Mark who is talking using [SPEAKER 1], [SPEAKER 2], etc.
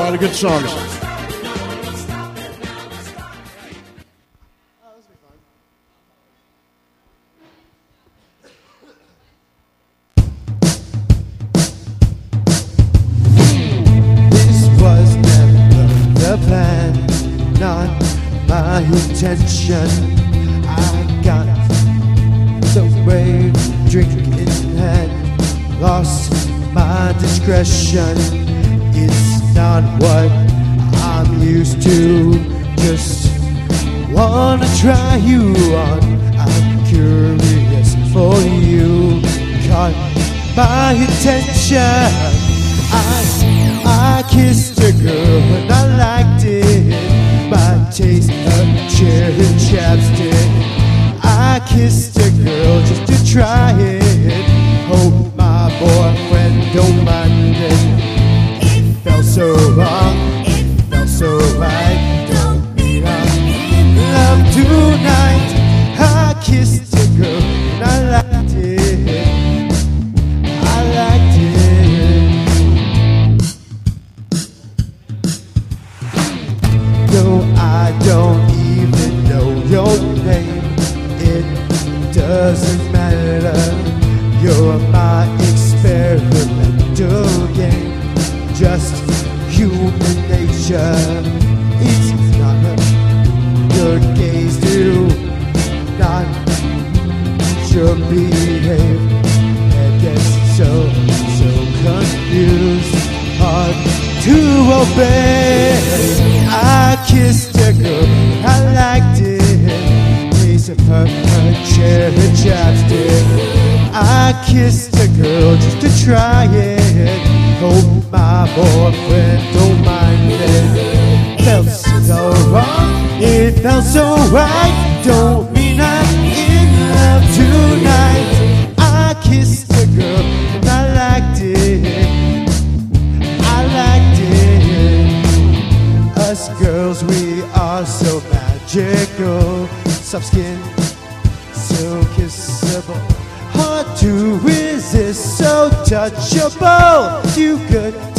[SPEAKER 1] lot of good songs.
[SPEAKER 2] This was never the plan, not my intention. I got so brave, drink in hand, lost my discretion. It's not what I'm used to, just wanna try you on. I'm curious for you, caught my attention. I kissed a girl and I liked it, my taste of cherry chapstick. I kissed a girl just to try it, hope my boyfriend don't mind it. It felt so wrong, it felt so right, don't mean I'm in love tonight. I kissed a girl and I liked it, I liked it. No, I don't even know your name, it doesn't matter. You're my experimental game, just human nature. It's not your gaze do not sure behave. It gets so confused, hard to obey. I kissed a girl, I liked it, taste of her cherry chapstick. I kissed a girl just to try it, hope my boyfriend don't mind it. Felt so wrong, it felt so right, don't mean I'm in love tonight. I kissed a girl and I liked it, I liked it. Us girls, we are so magical, soft skin, so kissable, hard to resist, so touchable, too good